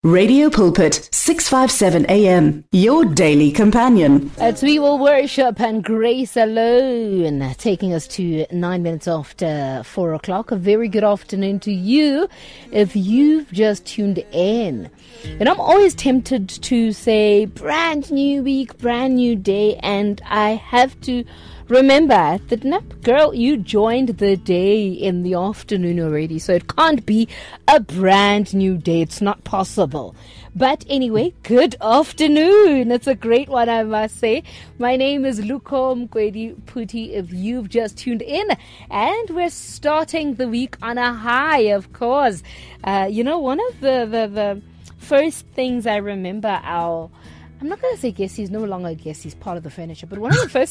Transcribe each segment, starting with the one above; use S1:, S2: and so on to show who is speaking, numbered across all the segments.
S1: Radio Pulpit, 657 AM, your daily companion.
S2: As we will worship and grace alone, taking us to 9 minutes after 4 o'clock. A very good afternoon to you if you've just tuned in. And I'm always tempted to say brand new week, brand new day, and I have to remember that, no, girl, you joined the day in the afternoon already, so it can't be a brand new day. It's not possible. But anyway, good afternoon. It's a great one, I must say. My name is Luko Mkwedi Puti, if you've just tuned in. And we're starting the week on a high, of course. One of the first things I remember I'm not going to say guest, he's no longer a guest, he's part of the furniture, but one of the first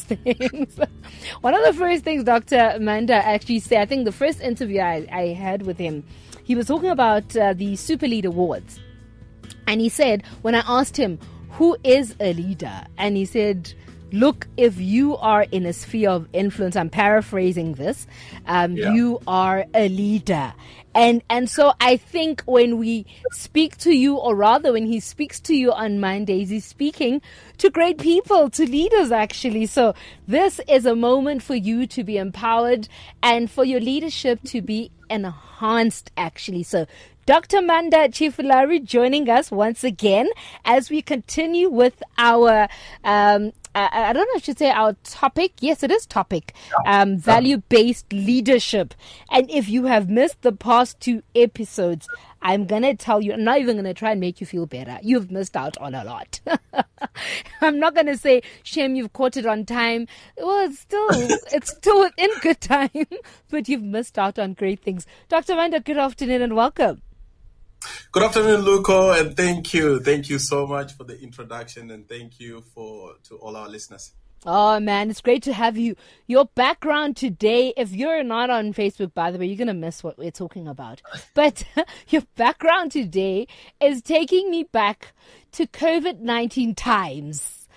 S2: things Dr. Manda actually said, I think the first interview I had with him, he was talking about the Super Lead Awards. And he said, when I asked him, who is a leader? And he said, look, if you are in a sphere of influence, I'm paraphrasing this, you are a leader. And so I think when we speak to you, or rather when he speaks to you on Mondays, he's speaking to great people, to leaders actually. So this is a moment for you to be empowered and for your leadership to be enhanced actually. So Dr. Manda Chifulari joining us once again as we continue with our I don't know if I should say our topic. Yes, it is topic. Value-based leadership. And if you have missed the past 2 episodes, I'm going to tell you, I'm not even going to try and make you feel better. You've missed out on a lot. I'm not going to say, shame you've caught it on time. Well, it's still within good time, but you've missed out on great things. Dr. Manda, good afternoon and welcome.
S3: Good afternoon, Luko, and thank you. Thank you so much for the introduction, and thank you to all our listeners.
S2: Oh, man, it's great to have you. Your background today, if you're not on Facebook, by the way, you're going to miss what we're talking about. But your background today is taking me back to COVID-19 times.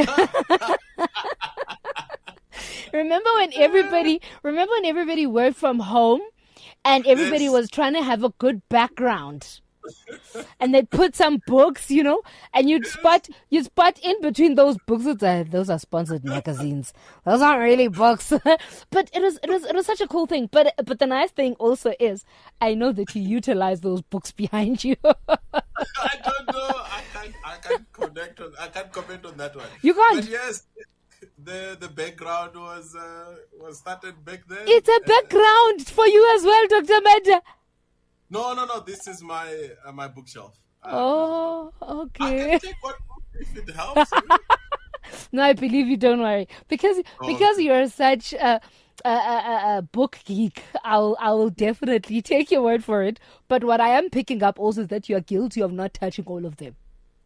S2: Remember when everybody worked from home? And everybody was trying to have a good background. And they'd put some books, and you'd spot in between those books. Those are sponsored magazines. Those aren't really books. But it was such a cool thing. But the nice thing also is, I know that you utilize those books behind you.
S3: I don't know. I can't comment on that one.
S2: You can't.
S3: But yes. The background was started back then.
S2: It's a background for you as well, Dr. Manda.
S3: No. This is my bookshelf.
S2: Okay.
S3: I can take one book if it helps.
S2: No, I believe you. Don't worry, because you're such a book geek. I will definitely take your word for it. But what I am picking up also is that you are guilty of not touching all of them.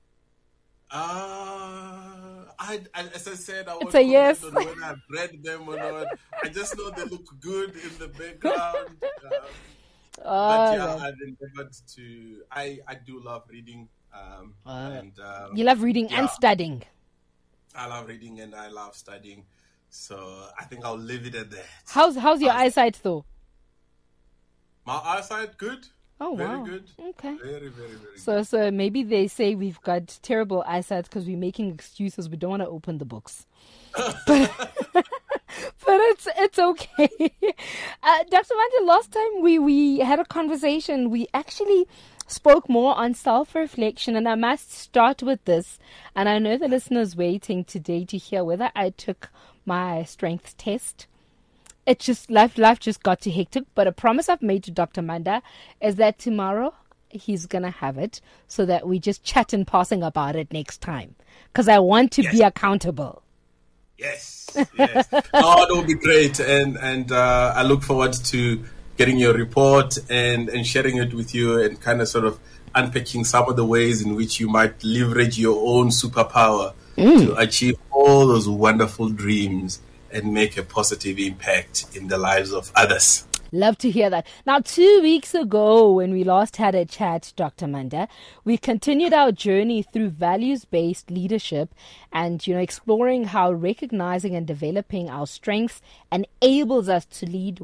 S3: As I said, I
S2: it's a yes.
S3: On when I've read them or not. I just know they look good in the background. But yeah, I've endeavored to. I do love reading.
S2: You love reading and studying.
S3: I love reading and I love studying. So I think I'll leave it at that.
S2: How's your eyesight though?
S3: My eyesight good.
S2: Oh,
S3: very
S2: wow.
S3: good.
S2: Okay.
S3: Very, very, very good.
S2: So maybe they say we've got terrible eyesight because we're making excuses. We don't want to open the books. But it's okay. Dr. Manda, last time we had a conversation, we actually spoke more on self-reflection, and I must start with this. And I know the listeners waiting today to hear whether I took my strength test. It's just life just got too hectic. But a promise I've made to Dr. Manda is that tomorrow he's going to have it so that we just chat in passing about it next time. Because I want to be accountable.
S3: Yes. Oh, that would be great. And I look forward to getting your report and sharing it with you and kind of sort of unpacking some of the ways in which you might leverage your own superpower to achieve all those wonderful dreams and make a positive impact in the lives of others.
S2: Love to hear that. Now, 2 weeks ago, when we last had a chat, Dr. Manda, we continued our journey through values-based leadership and, exploring how recognizing and developing our strengths enables us to lead with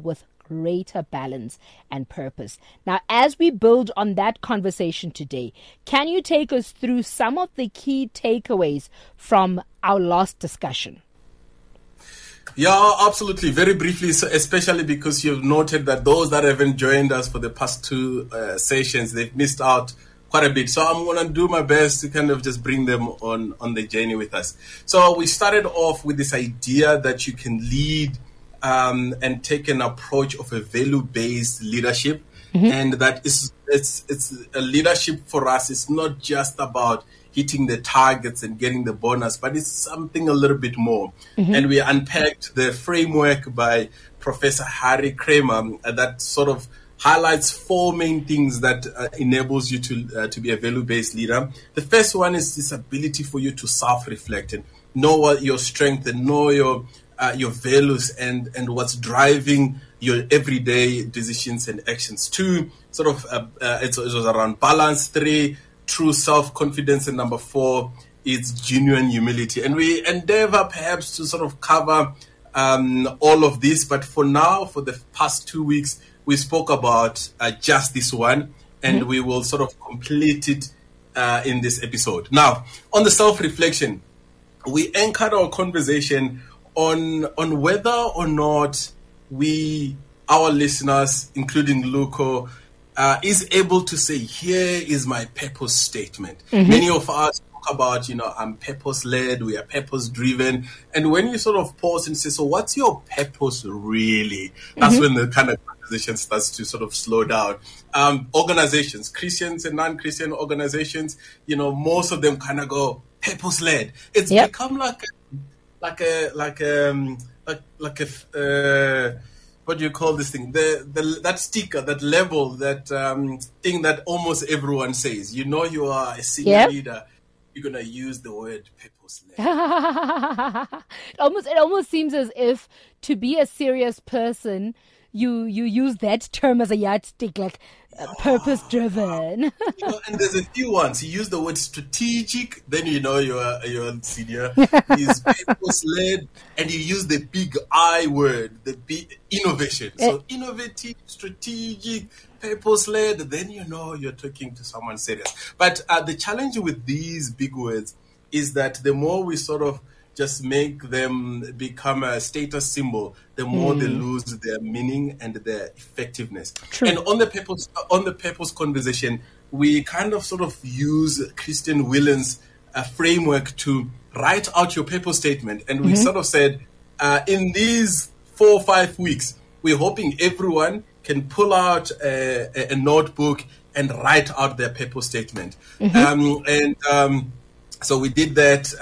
S2: greater balance and purpose. Now, as we build on that conversation today, can you take us through some of the key takeaways from our last discussion?
S3: Yeah, absolutely. Very briefly, so especially because you've noted that those that haven't joined us for the past two sessions, they've missed out quite a bit. So I'm going to do my best to kind of just bring them on the journey with us. So we started off with this idea that you can lead and take an approach of a value-based leadership. And that it's a leadership for us. It's not just about hitting the targets and getting the bonus, but it's something a little bit more. And we unpacked the framework by Professor Harry Kramer that sort of highlights four main things that enables you to be a value-based leader. The first one is this ability for you to self-reflect and know what your strength and know your values and what's driving your everyday decisions and actions. Two, sort of it was around balance. Three, true self-confidence. And number four is genuine humility. And we endeavor perhaps to sort of cover all of this. But for now, for the past 2 weeks, we spoke about just this one, and we will sort of complete it in this episode. Now, on the self-reflection, we anchored our conversation on whether or not our listeners, including Luco, is able to say, here is my purpose statement. Many of us talk about, I'm purpose-led, we are purpose-driven. And when you sort of pause and say, so what's your purpose really? That's when the kind of conversation starts to sort of slow down. Organizations, Christians and non-Christian organizations, most of them kind of go purpose-led. It's become like what do you call this thing? That sticker, that label, that thing that almost everyone says. You are a senior leader. You're gonna use the word purpose-led.
S2: It almost seems as if to be a serious person, you use that term as a yardstick, like purpose-driven.
S3: And there's a few ones. You use the word strategic, then you're a senior. Is purpose-led, and you use the big I word, the big innovation. So innovative, strategic, purpose-led, then you're talking to someone serious. But the challenge with these big words is that the more we sort of just make them become a status symbol, the more they lose their meaning and their effectiveness. True. And on the purpose conversation, we kind of sort of use Christian Willen's framework to write out your purpose statement. And we sort of said, in these 4 or 5 weeks, we're hoping everyone can pull out a notebook and write out their purpose statement. So we did that,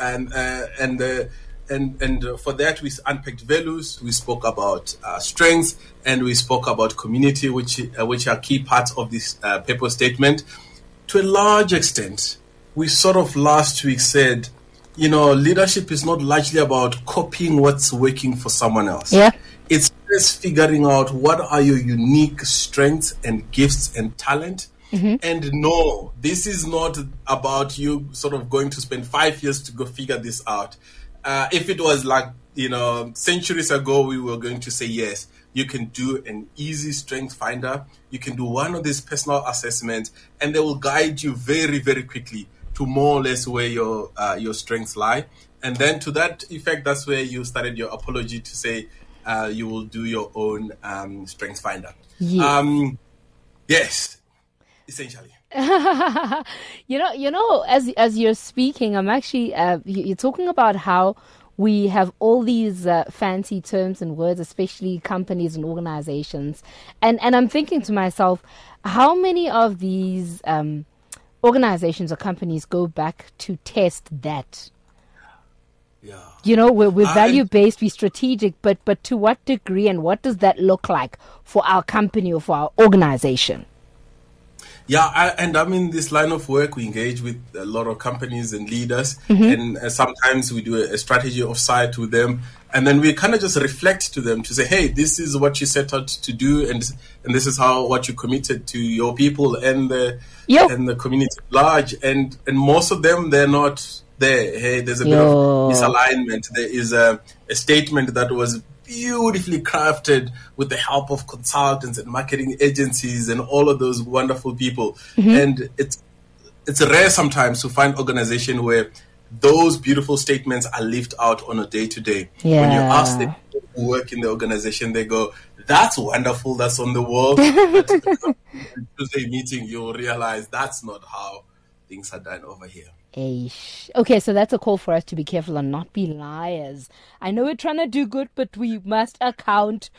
S3: and for that we unpacked values. We spoke about strengths, and we spoke about community, which are key parts of this purpose statement. To a large extent, we sort of last week said, leadership is not largely about copying what's working for someone else. Yeah, it's just figuring out what are your unique strengths and gifts and talent. And no, this is not about you sort of going to spend 5 years to go figure this out. If it was like, centuries ago, we were going to say, yes, you can do an easy strength finder. You can do one of these personal assessments, and they will guide you very, very quickly to more or less where your strengths lie. And then to that effect, that's where you started your apology to say you will do your own strength finder. Yes. Yes. Essentially,
S2: as you're speaking, I'm actually you're talking about how we have all these fancy terms and words, especially companies and organizations, and I'm thinking to myself, how many of these organizations or companies go back to test that? Yeah, we're value based, we're strategic, but to what degree, and what does that look like for our company or for our organization?
S3: Yeah, and I'm in this line of work. We engage with a lot of companies and leaders, and sometimes we do a strategy offsite with them, and then we kind of just reflect to them to say, hey, this is what you set out to do, and this is what you committed to your people and the community at large, and most of them, they're not there. Hey, there's a bit of misalignment. There is a statement that was beautifully crafted with the help of consultants and marketing agencies and all of those wonderful people. And it's rare sometimes to find organization where those beautiful statements are lived out on a day-to-day. When you ask the people who work in the organization, they go, that's wonderful, that's on the wall. But in Tuesday meeting, you'll realize that's not how things are done over here.
S2: Okay, so that's a call for us to be careful and not be liars. I know we're trying to do good, but we must account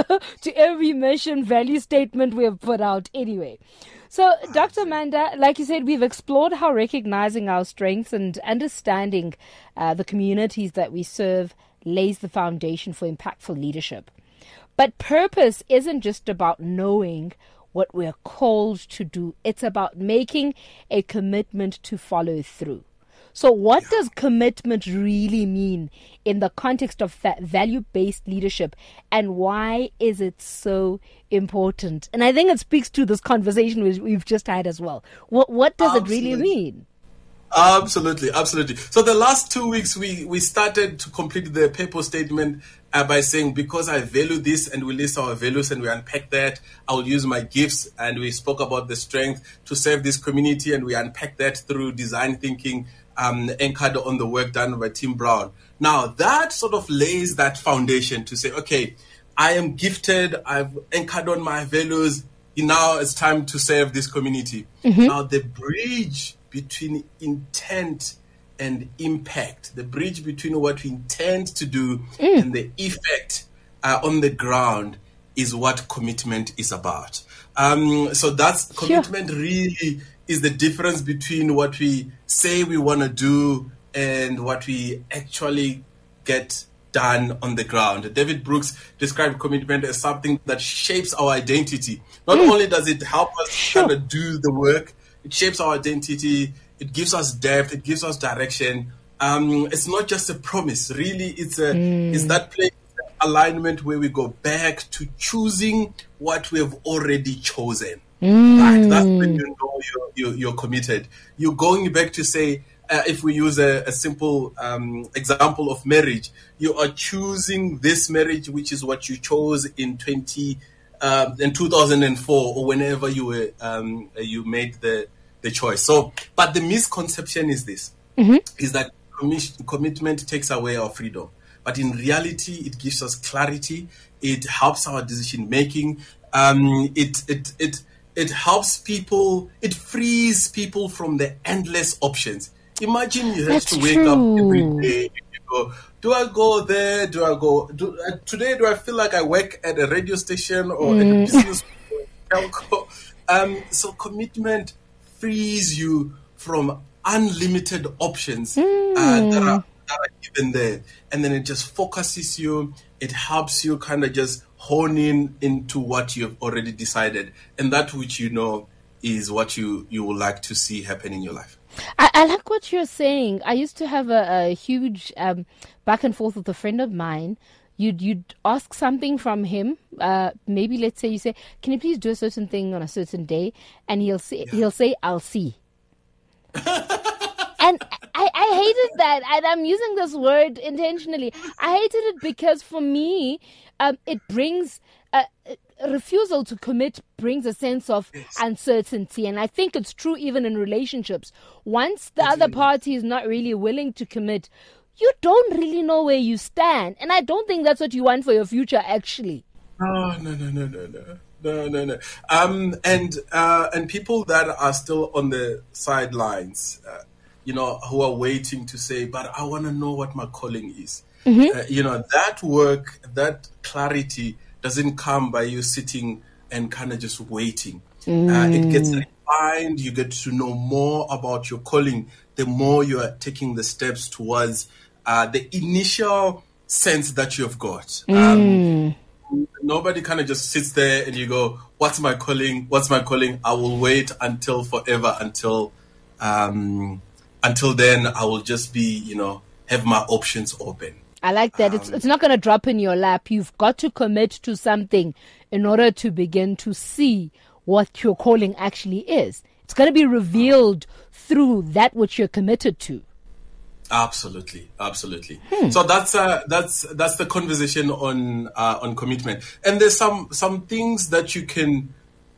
S2: to every mission value statement we have put out anyway. So, Dr. Manda, like you said, we've explored how recognizing our strengths and understanding the communities that we serve lays the foundation for impactful leadership. But purpose isn't just about knowing what we're called to do. It's about making a commitment to follow through. So what does commitment really mean in the context of that value-based leadership, and why is it so important? And I think it speaks to this conversation we've just had as well. What does it really mean?
S3: Absolutely. So the last 2 weeks, we started to complete the purpose statement by saying, because I value this, and we list our values and we unpack that. I will use my gifts, and we spoke about the strength to serve this community, and we unpack that through design thinking, anchored on the work done by Tim Brown. Now that sort of lays that foundation to say, okay, I am gifted, I've anchored on my values, now it's time to serve this community. Now the bridge between intent and impact, the bridge between what we intend to do and the effect on the ground, is what commitment is about. So that's commitment. Really is the difference between what we say we want to do and what we actually get done on the ground. David Brooks described commitment as something that shapes our identity. Not only does it help us kind of do the work, it shapes our identity. It gives us depth. It gives us direction. It's not just a promise. Really, it's that place, alignment, where we go back to choosing what we have already chosen. Right? That's when you know you're committed. You're going back to say, if we use a simple example of marriage, you are choosing this marriage, which is what you chose in 2004, or whenever you were you made the choice. So, but the misconception is this: is that commitment takes away our freedom. But in reality, it gives us clarity. It helps our decision making. It helps people. It frees people from the endless options. Imagine you have to wake up every day and you go, do I go there? Do I go? Today, do I feel like I work at a radio station or at a business telco? So commitment frees you from unlimited options that are given there. And then it just focuses you. It helps you kind of just hone in into what you've already decided. And that which you know is what you would like to see happen in your life.
S2: I like what you're saying. I used to have a huge back and forth with a friend of mine. You'd ask something from him. Maybe let's say you say, "Can you please do a certain thing on a certain day?" And he'll say, "I'll see." And I hated that. And I'm using this word intentionally. I hated it because for me, it brings refusal to commit brings a sense of uncertainty. And I think it's true even in relationships. Once the other party is not really willing to commit, you don't really know where you stand. And I don't think that's what you want for your future, actually.
S3: No. And people that are still on the sidelines, who are waiting to say, but I want to know what my calling is. That work, that clarity doesn't come by you sitting and kind of just waiting. It gets refined. You get to know more about your calling the more you are taking the steps towards the initial sense that you've got. Nobody kind of just sits there and you go, what's my calling? I will wait until forever, until then I will just be, have my options open.
S2: I like that. It's not going to drop in your lap. You've got to commit to something in order to begin to see what your calling actually is. It's going to be revealed through that which you're committed to.
S3: Absolutely. So that's the conversation on commitment. And there's some things that you can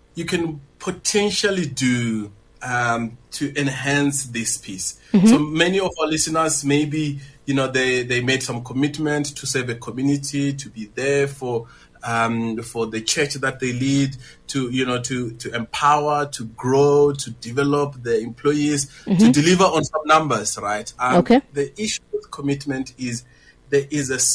S3: potentially do to enhance this piece. So many of our listeners, maybe they made some commitment to serve a community, to be there for the church that they lead, to empower, to grow, to develop the employees, to deliver on some numbers, right?
S2: Okay.
S3: The issue with commitment is there is a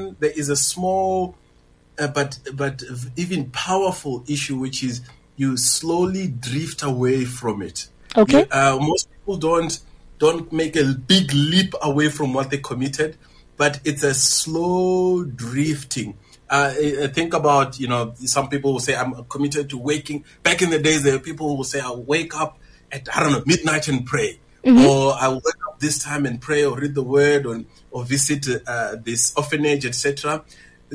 S3: small but even powerful issue, which is you slowly drift away from it.
S2: Okay.
S3: Most people don't make a big leap away from what they committed, but it's a slow drifting. Think about, some people will say, I'm committed to waking. Back in the days, there were people who will say, I'll wake up at, midnight and pray. Or I'll wake up this time and pray or read the word or visit this orphanage, etc.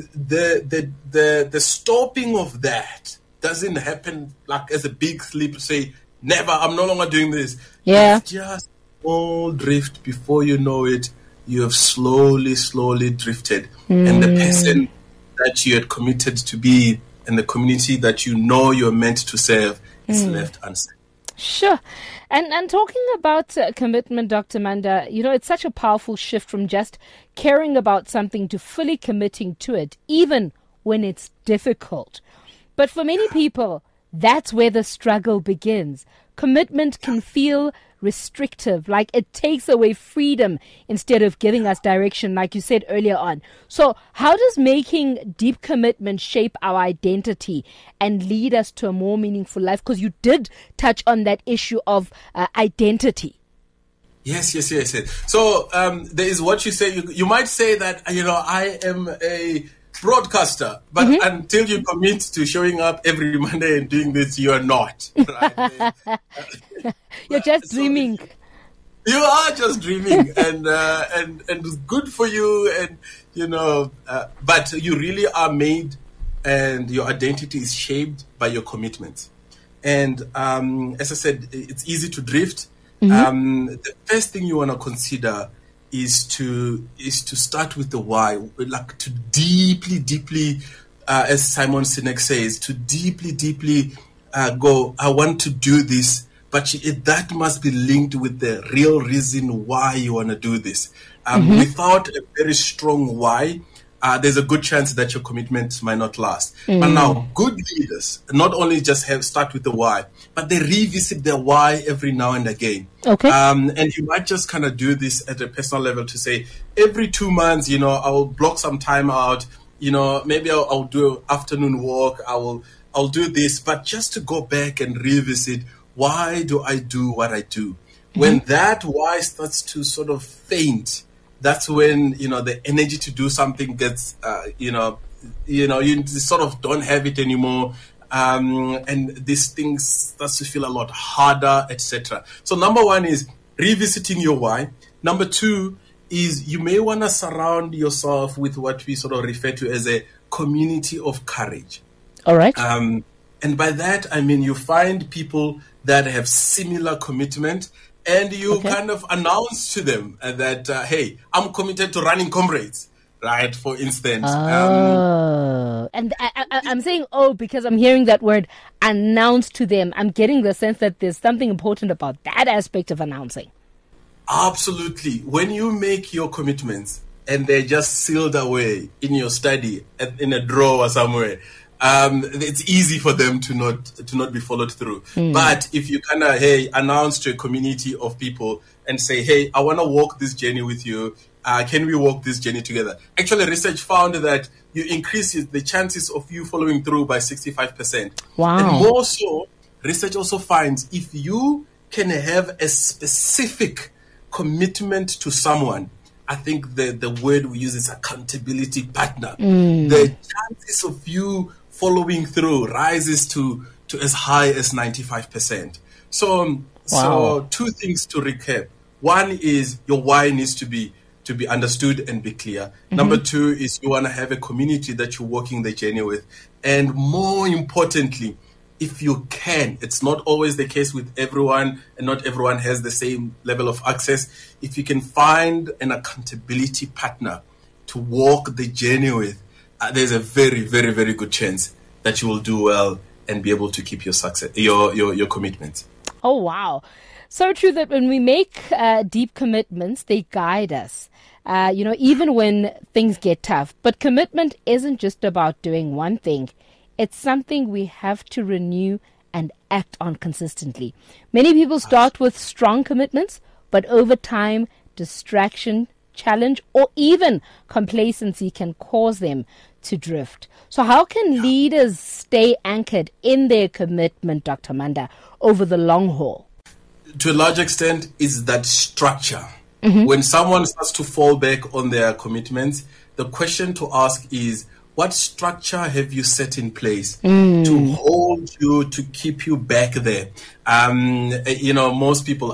S3: The stopping of that doesn't happen like as a big sleep, say, never, I'm no longer doing this.
S2: Yeah.
S3: It's just all drift. Before you know it, you have slowly drifted. And the person that you had committed to be and the community that you're meant to serve is left unserved.
S2: Sure. And talking about commitment, Dr. Manda, it's such a powerful shift from just caring about something to fully committing to it, even when it's difficult. But for many people, that's where the struggle begins. Commitment can feel restrictive, like it takes away freedom instead of giving us direction, like you said earlier on. So how does making deep commitment shape our identity and lead us to a more meaningful life? Because you did touch on that issue of identity.
S3: Yes. So there is what you say. You might say that, I am a broadcaster, but until you commit to showing up every Monday and doing this, you are not. Right?
S2: You're just dreaming.
S3: You are just dreaming, and it's good for you, and but you really are made, and your identity is shaped by your commitments. And as I said, it's easy to drift. The first thing you want to consider is to start with the why, like to deeply, as Simon Sinek says, to deeply go, I want to do this, but that must be linked with the real reason why you want to do this. Without a very strong why, there's a good chance that your commitment might not last. But now, good leaders not only just start with the why, but they revisit their why every now and again.
S2: Okay.
S3: And you might just kind of do this at a personal level to say, every 2 months, I'll block some time out. Maybe I'll do an afternoon walk. I'll do this, but just to go back and revisit, why do I do what I do? When that why starts to sort of faint, that's when, the energy to do something gets, you sort of don't have it anymore. And this thing starts to feel a lot harder, etc. So number one is revisiting your why. Number two is you may want to surround yourself with what we sort of refer to as a community of courage.
S2: All right.
S3: And by that, I mean, you find people that have similar commitment, and you kind of announce to them that, hey, I'm committed to running comrades, right? For instance.
S2: And I'm saying, because I'm hearing that word, announce to them. I'm getting the sense that there's something important about that aspect of announcing.
S3: Absolutely. When you make your commitments and they're just sealed away in your study, in a drawer somewhere, it's easy for them to not be followed through. But if you kind of, announce to a community of people and say, hey, I want to walk this journey with you. Can we walk this journey together? Actually, research found that you increase the chances of you following through by 65%.
S2: Wow.
S3: And more so, research also finds if you can have a specific commitment to someone, I think the word we use is accountability partner. The chances of you following through rises to as high as 95%. So two things to recap. One is your why needs to be understood and be clear. Number two is you want to have a community that you're walking the journey with. And more importantly, if you can, it's not always the case with everyone, and not everyone has the same level of access. If you can find an accountability partner to walk the journey with, there's a very, very, very good chance that you will do well and be able to keep your success, your commitments.
S2: Oh, wow. So true that when we make deep commitments, they guide us, even when things get tough. But commitment isn't just about doing one thing. It's something we have to renew and act on consistently. Many people start with strong commitments, but over time, distraction, challenge, or even complacency can cause them to drift. So how can leaders stay anchored in their commitment, Dr. Manda, over the long haul?
S3: To a large extent, is that structure. When someone starts to fall back on their commitments, the question to ask is, what structure have you set in place to hold you, to keep you back there? Most people,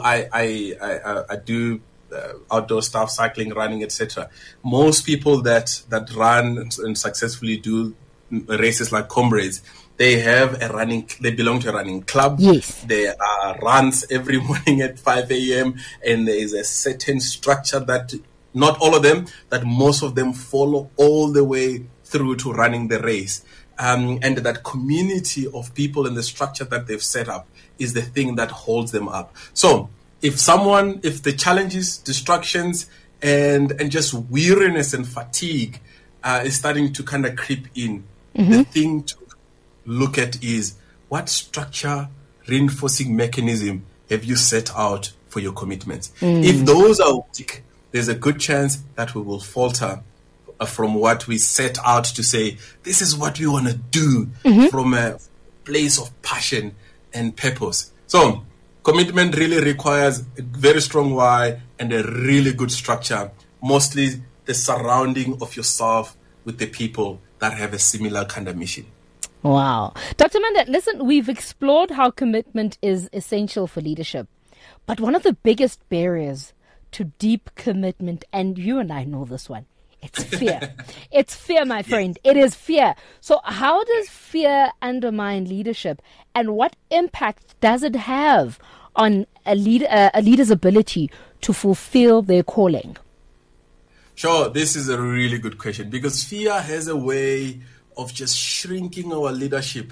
S3: I do outdoor stuff, cycling, running, etc. Most people that run and successfully do races like Comrades, they belong to a running club.
S2: Yes.
S3: There are runs every morning at 5 a.m. and there is a certain structure that not all of them, that most of them follow all the way through to running the race. And that community of people and the structure that they've set up is the thing that holds them up. So if the challenges, distractions, and just weariness and fatigue is starting to kind of creep in, the thing to look at is, what structure, reinforcing mechanism have you set out for your commitments? If those are weak, there's a good chance that we will falter from what we set out to say. This is what we want to do from a place of passion and purpose. So commitment really requires a very strong why and a really good structure, mostly the surrounding of yourself with the people that have a similar kind of mission.
S2: Wow. Dr. Manda, listen, we've explored how commitment is essential for leadership, but one of the biggest barriers to deep commitment, and you and I know this one, it's fear. It's fear, my friend. It is fear. So how does fear undermine leadership, and what impact does it have on a leader's ability to fulfill their calling?
S3: Sure, this is a really good question, because fear has a way of just shrinking our leadership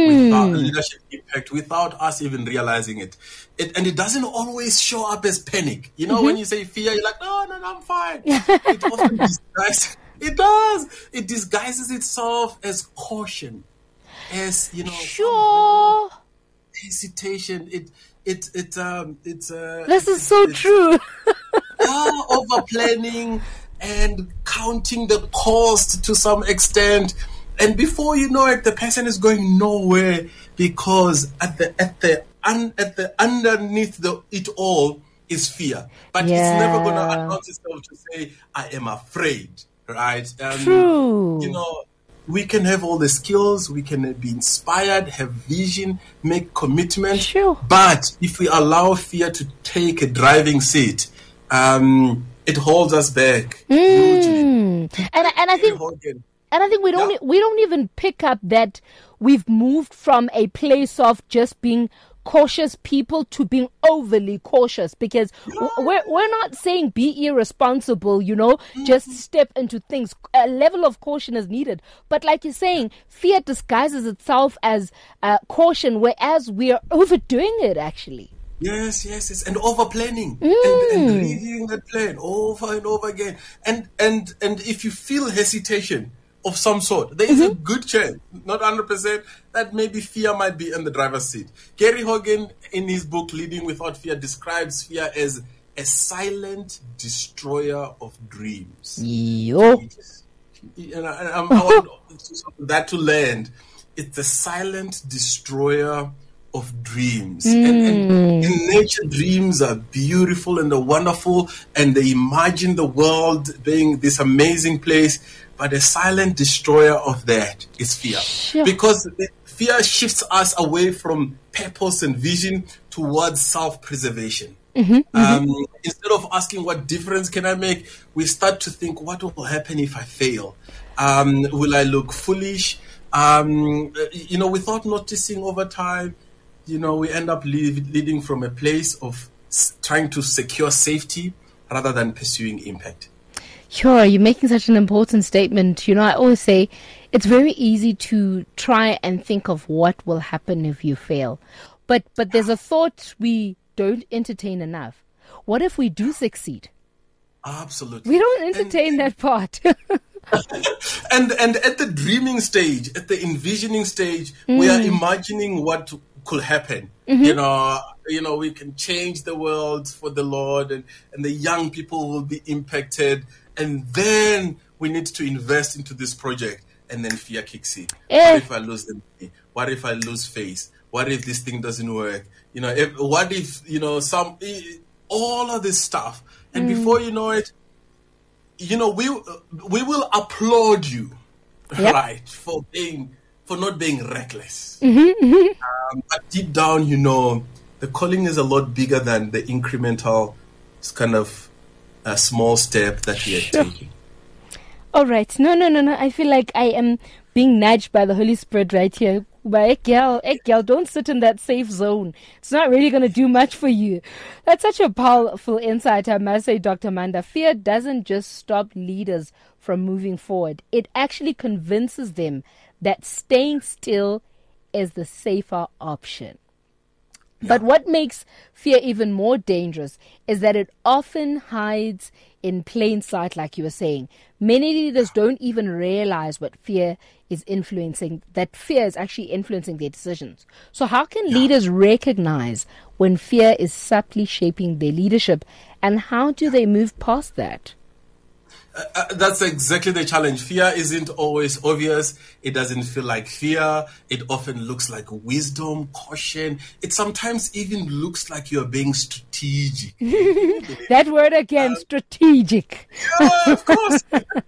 S3: impact without us even realizing it. And it doesn't always show up as panic. When you say fear, you're like, no, I'm fine. It often disguises. It does. It disguises itself as caution, as
S2: sure,
S3: hesitation. This
S2: is so true.
S3: Over planning and counting the cost to some extent. And before you know it, the person is going nowhere, because at the underneath it all is fear. But it's never going to announce itself to say, I am afraid, right?
S2: True.
S3: We can have all the skills, we can be inspired, have vision, make commitment.
S2: Sure.
S3: But if we allow fear to take a driving seat, it holds us back.
S2: And I think we don't even pick up that we've moved from a place of just being cautious people to being overly cautious, because we're not saying be irresponsible, just step into things. A level of caution is needed. But like you're saying, fear disguises itself as caution, whereas we are overdoing it actually.
S3: Yes, and over planning and reviewing that plan over and over again. And if you feel hesitation of some sort, there is a good chance, not 100%, that maybe fear might be in the driver's seat. Gary Hogan, in his book Leading Without Fear, describes fear as a silent destroyer of dreams.
S2: Yo.
S3: I want that to land. It's a silent destroyer of dreams. And in nature, dreams are beautiful and they're wonderful, and they imagine the world being this amazing place. But a silent destroyer of that is fear.
S2: Sure.
S3: Because fear shifts us away from purpose and vision towards self-preservation. Instead of asking what difference can I make, we start to think, what will happen if I fail? Will I look foolish? Without noticing over time, we end up leading from a place of trying to secure safety rather than pursuing impact.
S2: Sure, you're making such an important statement. I always say it's very easy to try and think of what will happen if you fail. But there's a thought we don't entertain enough. What if we do succeed?
S3: Absolutely.
S2: We don't entertain that part.
S3: and at the dreaming stage, at the envisioning stage, we are imagining what could happen. We can change the world for the Lord, and the young people will be impacted. And then we need to invest into this project, and then fear kicks in. What if I lose the money? What if I lose face? What if this thing doesn't work? All of this stuff. And before you know it, we will applaud you, right, for not being reckless. But deep down, the calling is a lot bigger than the incremental kind of a small step that we are taking.
S2: All right. No. I feel like I am being nudged by the Holy Spirit right here. But girl, don't sit in that safe zone. It's not really going to do much for you. That's such a powerful insight, I must say, Dr. Manda. Fear doesn't just stop leaders from moving forward. It actually convinces them that staying still is the safer option. But what makes fear even more dangerous is that it often hides in plain sight, like you were saying. Many leaders don't even realize what fear is influencing, that fear is actually influencing their decisions. So how can leaders recognize when fear is subtly shaping their leadership, and how do they move past that?
S3: That's exactly the challenge. Fear isn't always obvious. It doesn't feel like fear. It often looks like wisdom, caution. It sometimes even looks like you're being strategic.
S2: That word again, strategic.
S3: Yeah, of course.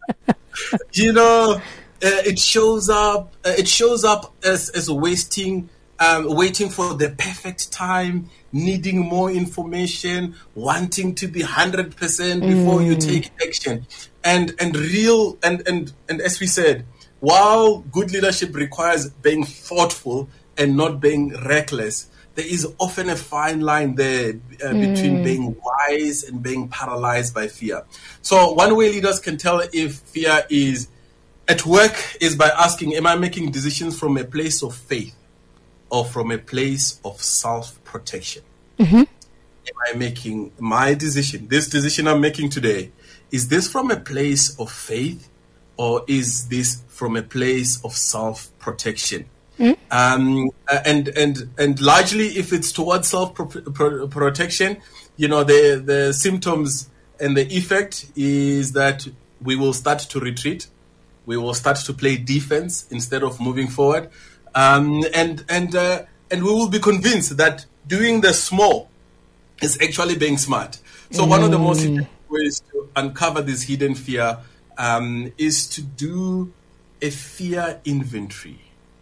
S3: It shows up as waiting for the perfect time, needing more information, wanting to be 100% before you take action. And as we said, while good leadership requires being thoughtful and not being reckless, there is often a fine line there between being wise and being paralyzed by fear. So one way leaders can tell if fear is at work is by asking, am I making decisions from a place of faith or from a place of self-protection? Am I making my decision, this decision I'm making today, is this from a place of faith or is this from a place of self-protection? And largely, if it's towards self-protection, the symptoms and the effect is that we will start to retreat. We will start to play defense instead of moving forward. And we will be convinced that doing the small is actually being smart. So one of the most effective ways to uncover this hidden fear is to do a fear inventory.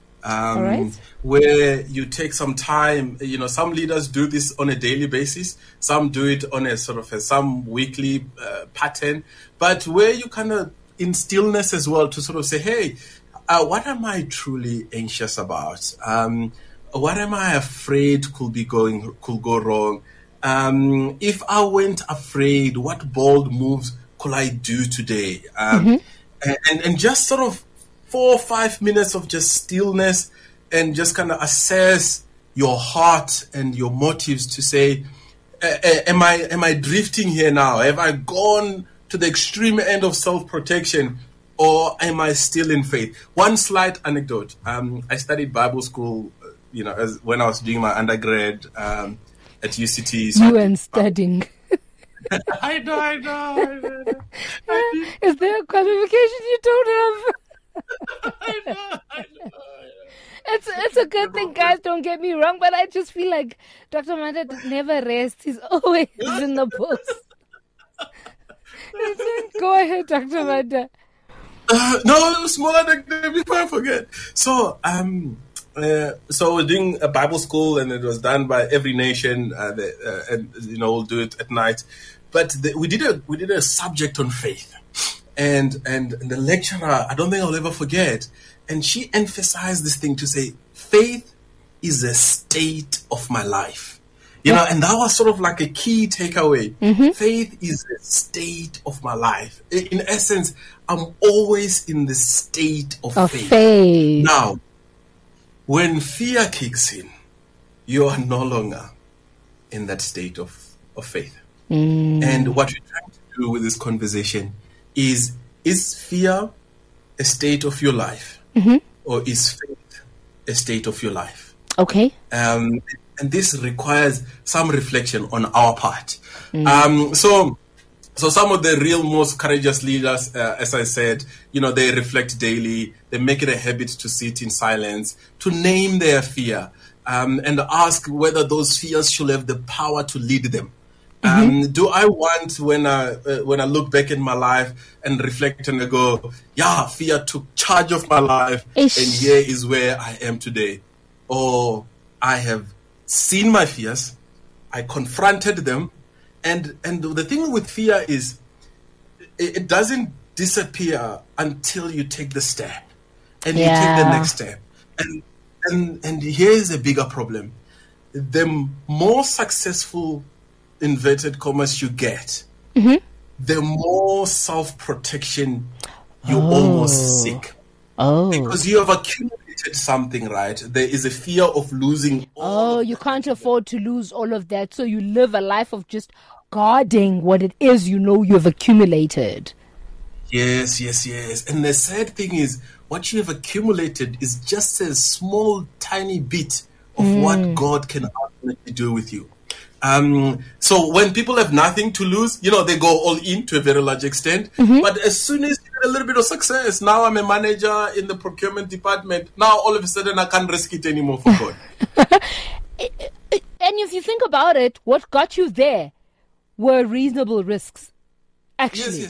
S3: Where you take some time, some leaders do this on a daily basis. Some do it on a sort of some weekly pattern, but where you kind of in stillness as well to sort of say, hey, what am I truly anxious about? What am I afraid could go wrong? If I weren't afraid, what bold moves could I do today? And just sort of 4 or 5 minutes of just stillness and just kind of assess your heart and your motives to say, am I drifting here now? Have I gone to the extreme end of self-protection, or am I still in faith? One slight anecdote. I studied Bible school, when I was doing my undergrad at UCT.
S2: So you and studying.
S3: I know.
S2: Is there a qualification you don't have?
S3: I know.
S2: It's a good thing, guys, don't get me wrong, but I just feel like Dr. Manda never rests. He's always in the books. Go ahead, Dr. Manda.
S3: No, smaller before I forget. So we're doing a Bible school, and it was done by Every Nation, and we'll do it at night. But we did a subject on faith, and the lecturer, I don't think I'll ever forget. and she emphasized this thing to say, faith is a state of my life. You know, and that was sort of like a key takeaway. Faith is a state of my life. In essence, I'm always in the state of faith. Now, when fear kicks in, you are no longer in that state of faith. And what we're trying to do with this conversation is fear a state of your life, or is faith a state of your life?
S2: Okay.
S3: And this requires some reflection on our part. So some of the real most courageous leaders, as I said, you know, they reflect daily. They make it a habit to sit in silence, to name their fear, and ask whether those fears should have the power to lead them. Do I want, when I look back in my life and reflect and I go, yeah, fear took charge of my life, and here is where I am today? Or I have seen my fears, I confronted them, and the thing with fear is it doesn't disappear until you take the step and you take the next step. And here's a bigger problem. The more successful, inverted commas, you get, the more self-protection you almost seek. Because you have accumulated something, right? There is a fear of losing all.
S2: You can't afford to lose all of that, so you live a life of just guarding what it is you know you've accumulated.
S3: Yes. And the sad thing is, what you have accumulated is just a small, tiny bit of what God can ultimately do with you. So when people have nothing to lose, you know, they go all in to a very large extent. But as soon as you get a little bit of success, now I'm a manager in the procurement department. Now all of a sudden I can't risk it anymore for God.
S2: And if you think about it, what got you there were reasonable risks, actually.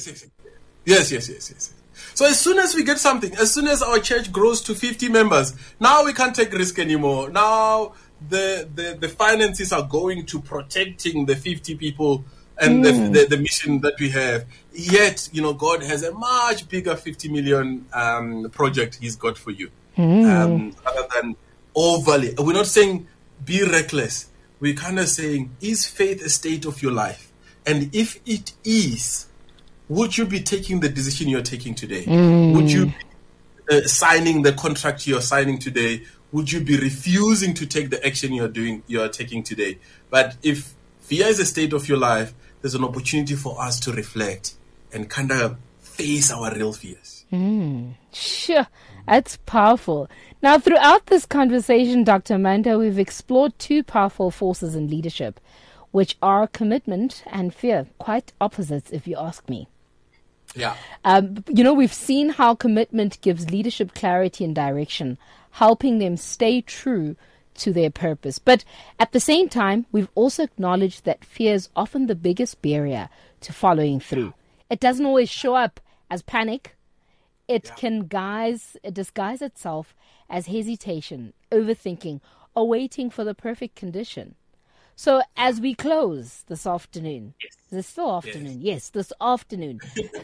S3: Yes. So as soon as we get something, as soon as our church grows to 50 members, now we can't take risk anymore. Now the finances are going to protecting the 50 people and the mission that we have. Yet, you know, God has a much bigger 50 million project He's got for you. Other than overly, we're not saying be reckless. We're kind of saying, is faith a state of your life? And if it is, would you be taking the decision you're taking today? Would you be signing the contract you're signing today? Would you be refusing to take the action you're taking today? But if fear is a state of your life, there's an opportunity for us to reflect and kind of face our real fears.
S2: Sure, that's powerful. Now, throughout this conversation, Dr. Manda, we've explored two powerful forces in leadership, which are commitment and fear. Quite opposites, if you ask me.
S3: Yeah.
S2: You know, we've seen how commitment gives leadership clarity and direction, helping them stay true to their purpose. But at the same time, we've also acknowledged that fear is often the biggest barrier to following through. It doesn't always show up as panic. It can disguise itself as hesitation, overthinking, or waiting for the perfect condition. So as we close this afternoon, is it still afternoon? Yes, this afternoon.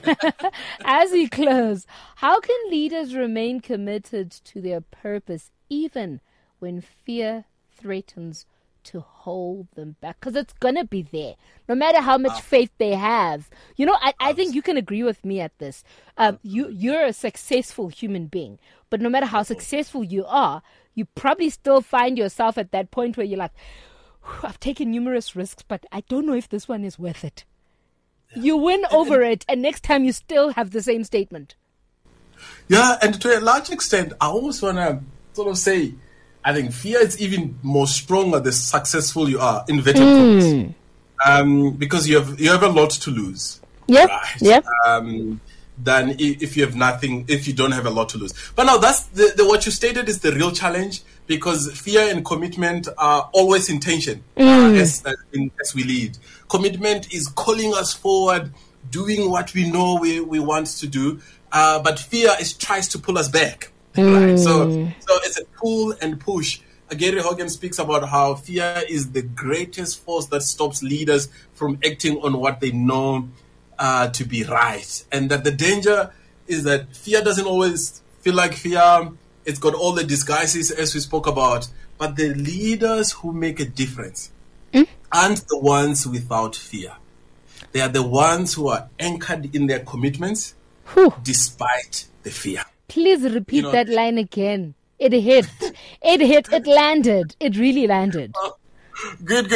S2: As we close, how can leaders remain committed to their purpose even when fear threatens to hold them back? Because it's going to be there, no matter how much faith they have. You know, I think you can agree with me at this. You're a successful human being, but no matter how successful you are, you probably still find yourself at that point where you're like, I've taken numerous risks, but I don't know if this one is worth it. You win over it, and next time you still have the same statement.
S3: Yeah, and to a large extent, I almost want to sort of say, I think fear is even more stronger the successful you are, inverted commas. Because you have a lot to lose.
S2: Yep.
S3: Right?
S2: Yep.
S3: Than if you have nothing, if you don't have a lot to lose. But now that's the what you stated is the real challenge, because fear and commitment are always in tension as we lead. Commitment is calling us forward, doing what we know we want to do, but fear tries to pull us back. Right? So it's a pull and push. Gary Hogan speaks about how fear is the greatest force that stops leaders from acting on what they know to be right, and that the danger is that fear doesn't always feel like fear. It's got all the disguises as we spoke about. But the leaders who make a difference aren't the ones without fear. They are the ones who are anchored in their commitments despite the fear.
S2: Please repeat that line again. It hit. It landed. It really landed.
S3: Good.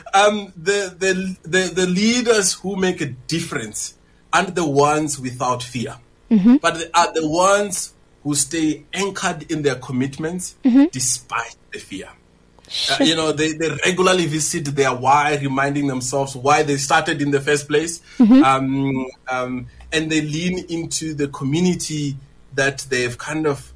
S3: The leaders who make a difference aren't the ones without fear, but they are the ones who stay anchored in their commitments despite the fear. They regularly visit their why, reminding themselves why they started in the first place, and they lean into the community that they've kind of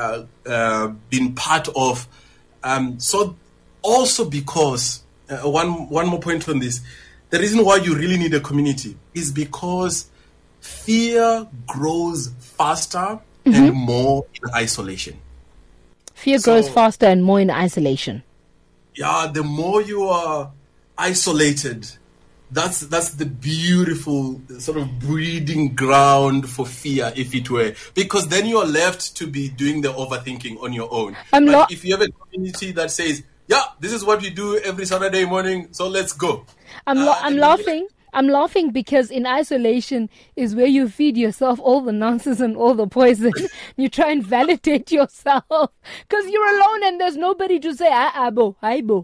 S3: been part of. So also because, one more point on this, the reason why you really need a community is because fear grows faster and more in isolation.
S2: Fear grows faster and more in isolation.
S3: Yeah, the more you are isolated, that's the beautiful sort of breeding ground for fear, if it were, because then you are left to be doing the overthinking on your own. But if you have a community that says, yeah, this is what we do every Saturday morning, so let's go.
S2: I'm laughing because in isolation is where you feed yourself all the nonsense and all the poison. You try and validate yourself because you're alone and there's nobody to say, Abo.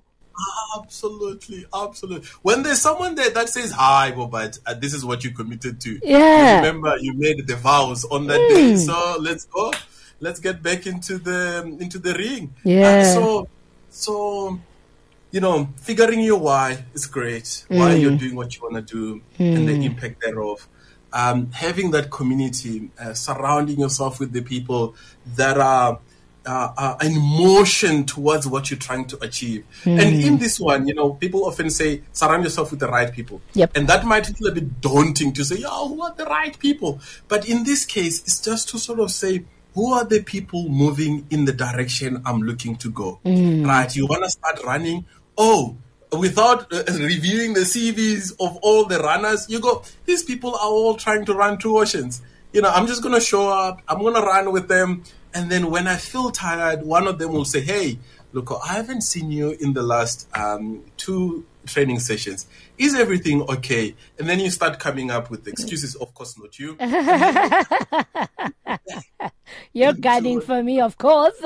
S3: Absolutely. When there's someone there that says, hi, but this is what you committed to.
S2: Yeah.
S3: Remember, you made the vows on that day, so let's go. Let's get back into the ring.
S2: Yeah.
S3: So, figuring your why is great. Why you're doing what you want to do and the impact thereof. Having that community, surrounding yourself with the people that are in motion towards what you're trying to achieve. And in this one, people often say, surround yourself with the right people.
S2: Yep.
S3: And that might feel a bit daunting to say, who are the right people? But in this case, it's just to sort of say, who are the people moving in the direction I'm looking to go? Right? You want to start running. Without reviewing the CVs of all the runners, you go, these people are all trying to run 2 oceans. I'm just going to show up. I'm going to run with them. And then when I feel tired, one of them will say, hey, look, I haven't seen you in the last 2 training sessions. Is everything okay? And then you start coming up with excuses. Of course, not you.
S2: You're guiding for me, of course.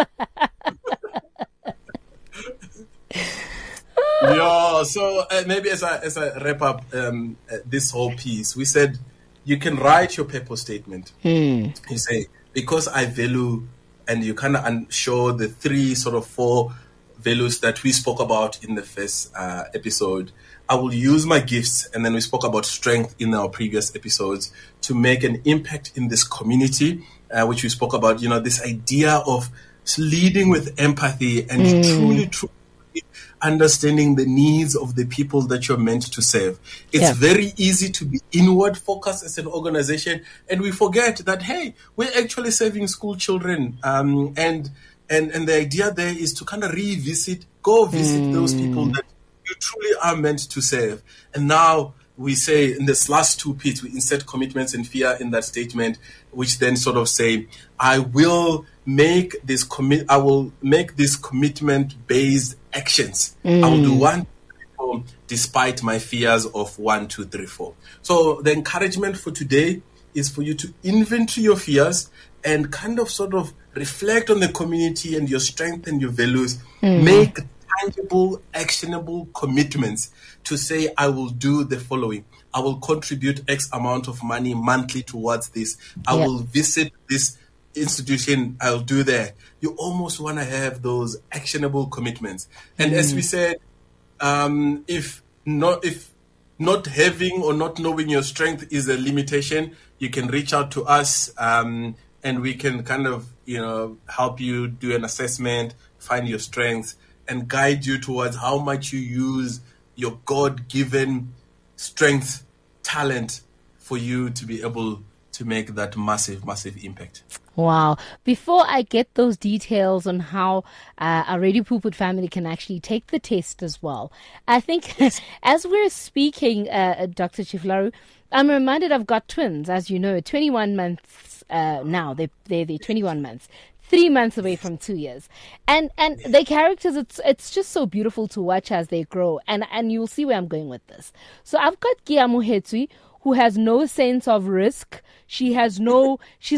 S3: Yeah, so maybe as I wrap up this whole piece, we said you can write your purpose statement. You say, because I value, and you kind of show the 3 sort of 4 values that we spoke about in the first episode. I will use my gifts, and then we spoke about strength in our previous episodes, to make an impact in this community, which we spoke about, this idea of leading with empathy and truly understanding the needs of the people that you're meant to serve. It's very easy to be inward focused as an organization, and we forget that, hey, we're actually serving school children. And the idea there is to kind of visit those people that you truly are meant to serve. And now we say in this last 2 pits, we insert commitments and fear in that statement, which then sort of say, I will make this commitment-based actions. I will do 1, 2, 3, 4, despite my fears of 1, 2, 3, 4. So the encouragement for today is for you to inventory your fears and kind of sort of reflect on the community and your strength and your values. Make tangible, actionable commitments to say, I will do the following. I will contribute X amount of money monthly towards this. I will visit this institution. I'll do that. You almost want to have those actionable commitments. And as we said, if not having or not knowing your strength is a limitation, you can reach out to us, and we can kind of, help you do an assessment, find your strengths, and guide you towards how much you use your God-given strength, talent, for you to be able to make that massive, massive impact.
S2: Wow. Before I get those details on how a Radio Pulpit family can actually take the test as well, I think as we're speaking, Dr. Chifularu, I'm reminded I've got twins, as you know, 21 months now. They're 21 months. 3 months away from 2 years. And their characters, it's just so beautiful to watch as they grow. And you'll see where I'm going with this. So I've got Kia Mohetsi, who has no sense of risk. She has no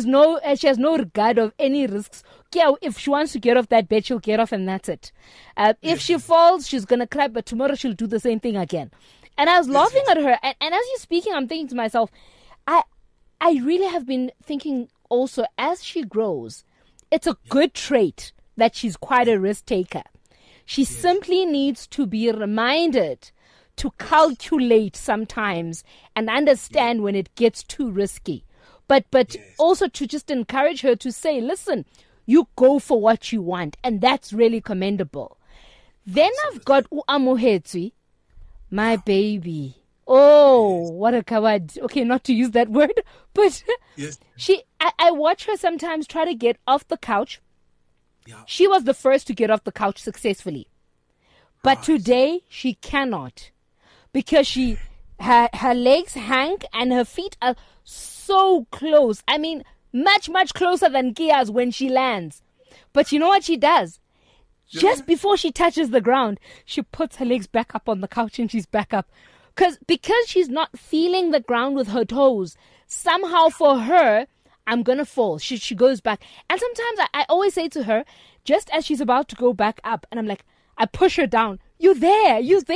S2: regard of any risks. Kia, if she wants to get off that bed, she'll get off and that's it. If she falls, she's going to cry, but tomorrow she'll do the same thing again. And I was laughing at her. And as you're speaking, I'm thinking to myself, I really have been thinking also, as she grows, it's a good trait that she's quite a risk taker. She simply needs to be reminded to calculate sometimes and understand when it gets too risky. But also to just encourage her to say, listen, you go for what you want. And that's really commendable. Then I've got Amohetsi, my baby. Oh, what a coward. Okay, not to use that word, but
S3: Yes.
S2: I watch her sometimes try to get off the couch.
S3: Yeah.
S2: She was the first to get off the couch successfully. But today she cannot because her legs hang and her feet are so close. I mean, much, much closer than Kia's when she lands. But you know what she does? Just before she touches the ground, she puts her legs back up on the couch and she's back up. Because she's not feeling the ground with her toes, somehow for her, I'm going to fall. She goes back. And sometimes I always say to her, just as she's about to go back up, and I'm like, I push her down. You're there. You've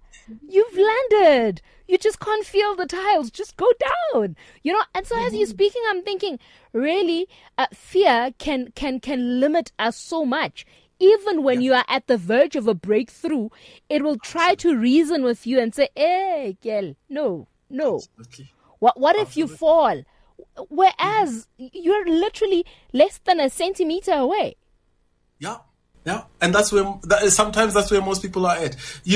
S2: landed. You just can't feel the tiles. Just go down. And so as you're speaking, I'm thinking, really, fear can limit us so much. Even when you are at the verge of a breakthrough, it will try to reason with you and say, hey, girl, no.
S3: Absolutely.
S2: What if you fall? Whereas you're literally less than a centimeter away.
S3: Yeah. And sometimes that's where most people are at.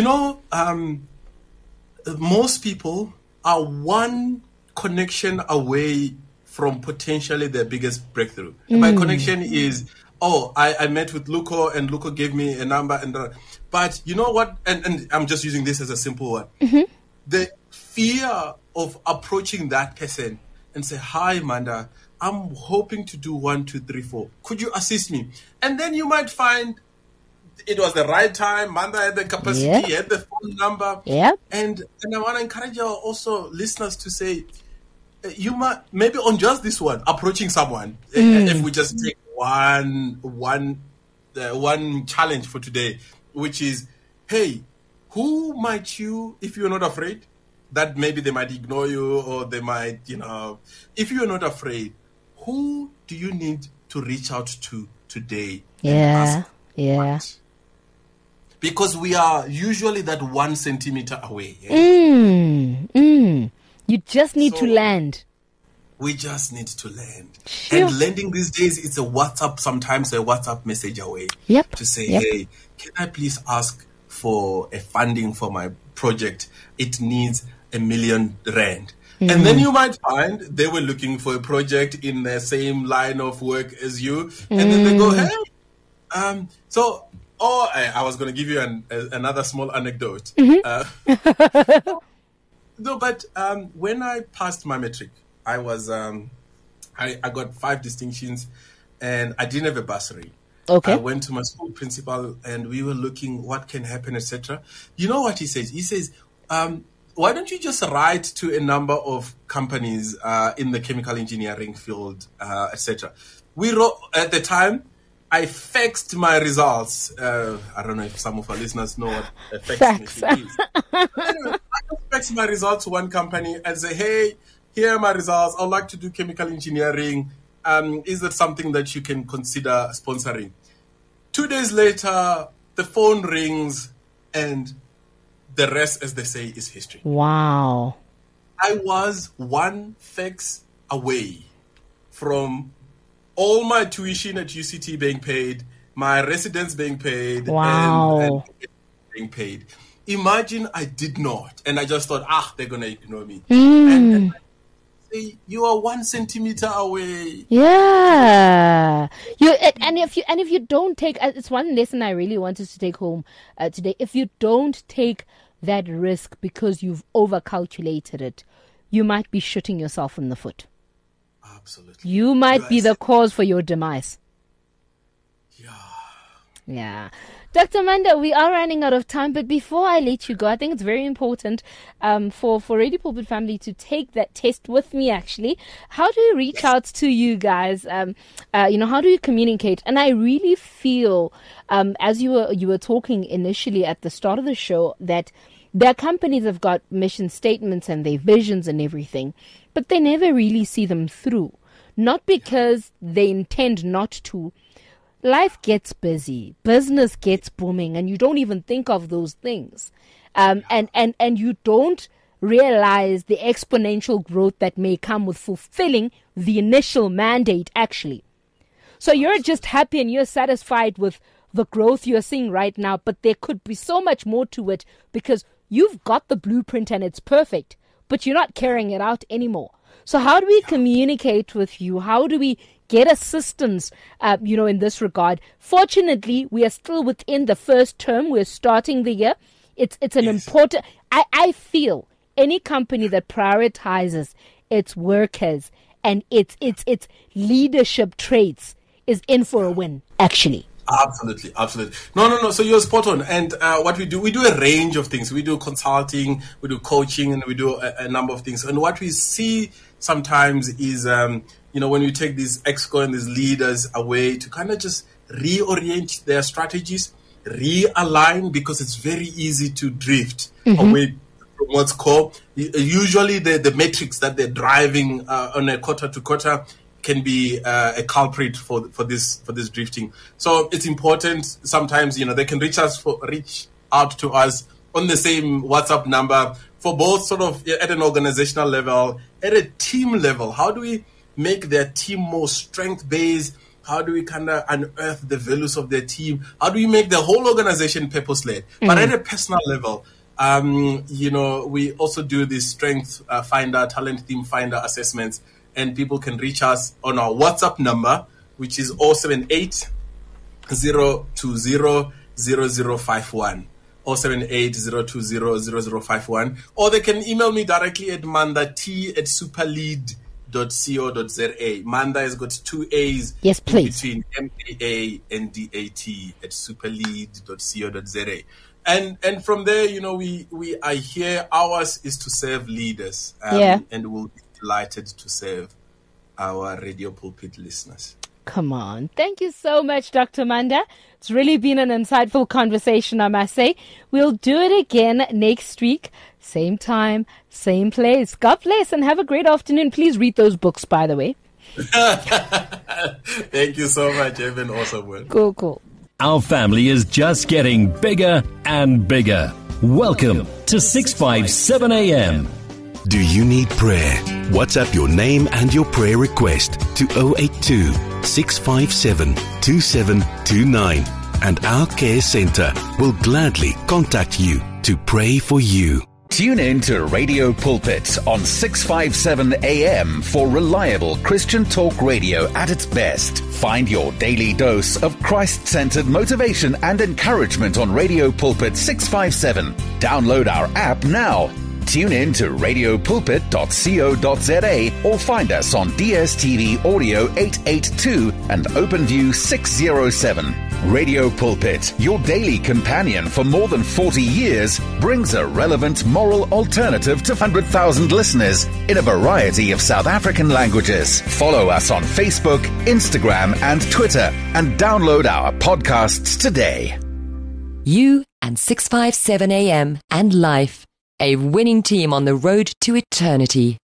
S3: Most people are one connection away from potentially their biggest breakthrough. And my connection is, I met with Luco and Luco gave me a number. But you know what? And I'm just using this as a simple one. Mm-hmm. The fear of approaching that person and say, hi, Manda, I'm hoping to do 1, 2, 3, 4. Could you assist me? And then you might find it was the right time. Manda had the capacity, had the phone number.
S2: Yeah.
S3: And I want to encourage our also listeners to say, you might, maybe on just this one, approaching someone, if we just take one challenge for today, which is, hey, who might you, if you're not afraid, that maybe they might ignore you or they might, if you're not afraid, who do you need to reach out to today?
S2: Yeah.
S3: What? Because we are usually that 1 centimeter away.
S2: You just need to land.
S3: We just need to land.
S2: Sure.
S3: And landing these days, it's sometimes a WhatsApp message away.
S2: Yep.
S3: To say, hey, can I please ask for a funding for my project? It needs R1 million. And then you might find they were looking for a project in the same line of work as you. And then they go, hey. I was going to give you another small anecdote. When I passed my matric, I was I got 5 distinctions and I didn't have a bursary.
S2: Okay.
S3: I went to my school principal and we were looking what can happen, etc. You know what he says? He says, why don't you just write to a number of companies in the chemical engineering field, etc. We wrote at the time. I faxed my results. I don't know if some of our listeners know what a fax machine is. Anyway, I just faxed my results to one company and say, hey, here are my results. I'd like to do chemical engineering. Is that something that you can consider sponsoring? 2 days later, the phone rings and the rest, as they say, is history.
S2: Wow.
S3: I was 1 fax away from all my tuition at UCT being paid, my residence being paid, and being paid. Imagine I did not, and I just thought, they're gonna ignore me. And say, you are 1 centimeter away.
S2: Yeah, if you don't take, it's one lesson I really wanted to take home today. If you don't take that risk because you've overcalculated it, you might be shooting yourself in the foot.
S3: Absolutely.
S2: You might be the cause for your demise. Yeah. Dr. Manda, we are running out of time, but before I let you go, I think it's very important for Radio Pulpit family to take that test with me, actually. How do you reach out to you guys? How do you communicate? And I really feel, as you were talking initially at the start of the show, that their companies have got mission statements and their visions and everything, but they never really see them through. Not because they intend not to. Life gets busy, business gets booming, and you don't even think of those things. And you don't realize the exponential growth that may come with fulfilling the initial mandate, actually. So you're just happy and you're satisfied with the growth you're seeing right now, but there could be so much more to it because you've got the blueprint and it's perfect, but you're not carrying it out anymore. So how do we communicate with you? How do we get assistance, in this regard? Fortunately, we are still within the first term. We're starting the year. It's an important... I feel any company that prioritizes its workers and its leadership traits is in for a win, actually.
S3: Absolutely. No. So you're spot on. And what we do a range of things. We do consulting, we do coaching, and we do a number of things. And what we see sometimes is, when we take these exco and these leaders away to kind of just reorient their strategies, realign, because it's very easy to drift away from what's core. Usually the metrics that they're driving on a quarter to quarter can be a culprit for this drifting. So it's important. Sometimes they can reach out to us on the same WhatsApp number for both sort of at an organizational level, at a team level. How do we make their team more strength based? How do we kind of unearth the values of their team? How do we make the whole organization purpose led? But at a personal level, we also do this strength finder, talent theme finder assessments. And people can reach us on our WhatsApp number, which is 078 020 0051. 078 020 0051. Or they can email me directly at mandat@superlead.co.za. Manda has got 2 A's.
S2: Yes, please.
S3: Between MAANDAT at superlead.co.za. And from there, we are here. Ours is to serve leaders. And we'll be delighted to serve our Radio Pulpit listeners.
S2: Come on. Thank you so much, Dr. Manda. It's really been an insightful conversation, I must say. We'll do it again next week. Same time, same place. God bless and have a great afternoon. Please read those books, by the way.
S3: Thank you so much. You've been awesome.
S2: Cool.
S4: Our family is just getting bigger and bigger. Welcome to 657 AM.
S5: Do you need prayer? WhatsApp your name and your prayer request to 082 657 2729 and our care center will gladly contact you to pray for you.
S6: Tune in to Radio Pulpit on 657 AM for reliable Christian talk radio at its best. Find your daily dose of Christ-centered motivation and encouragement on Radio Pulpit 657. Download our app now. Tune in to radiopulpit.co.za or find us on DSTV Audio 882 and OpenView 607. Radio Pulpit, your daily companion for more than 40 years, brings a relevant moral alternative to 100,000 listeners in a variety of South African languages. Follow us on Facebook, Instagram, and Twitter, and download our podcasts today.
S7: You and 657 AM and life. A winning team on the road to eternity.